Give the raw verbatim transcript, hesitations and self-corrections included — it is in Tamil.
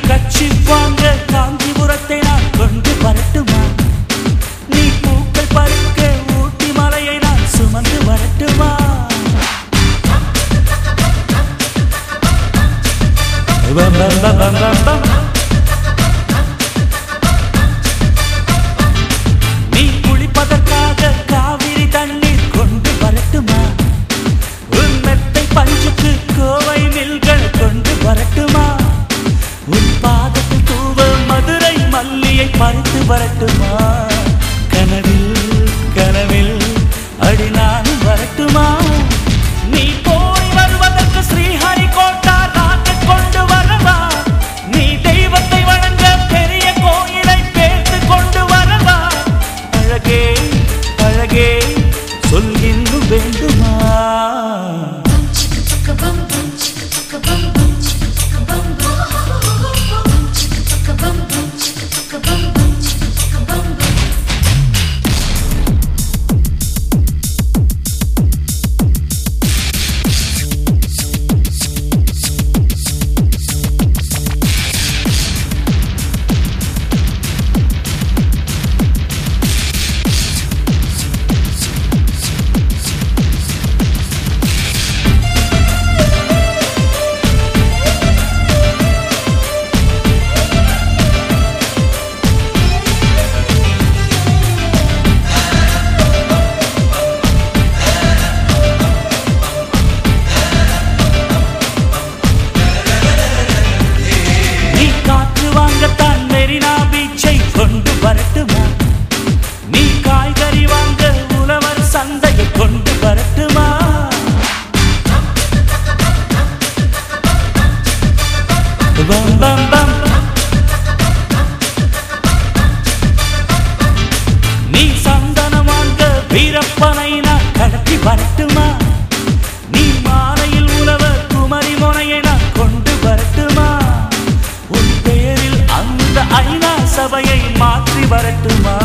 கட்சி வாங்க காஞ்சிபுரத்தை நான் கொண்டு வரட்டுமா? நீ பூக்கள் பறிக்க ஊட்டி மலையை நான் சுமந்து வரட்டுமா? பம் பம் பம் பம் பம். நீ குளிப்பதற்காக காவிரி தண்ணீர் கொண்டு வரட்டுமா? உன் மெத்தை பஞ்சுக்கு கோவை மில்கள் கொண்டு வரட்டுமா? உன் பாதத்தில் தூவ மதுரை மல்லியை பறித்து வரட்டுமா? கனவில் கனவில் அடி நானும் வரட்டுமா? நீ போய் வருவதற்கு ஸ்ரீஹரிகோட்டா ராக்கெட் கொண்டு வரவா? நீ தெய்வத்தை வணங்க பெரிய கோயிலை பேர்த்து கொண்டு வரவா? அழகே அழகே சொல் இன்னும் வேண்டுமா? நீ காய்கறி வாங்க உழவர் சந்தையை கொண்டு வரட்டுமா? பம் பம் பம். நீ சந்தனம் வாங்க வீரப்பனை நான் கடத்தி வரட்டுமா? நீ மாலையில் உழவர் குமரி முனையை நான் கொண்டு வரட்டுமா? உன் பேரில் அந்த ஐநா சபையை மாற்றி வரட்டுமா?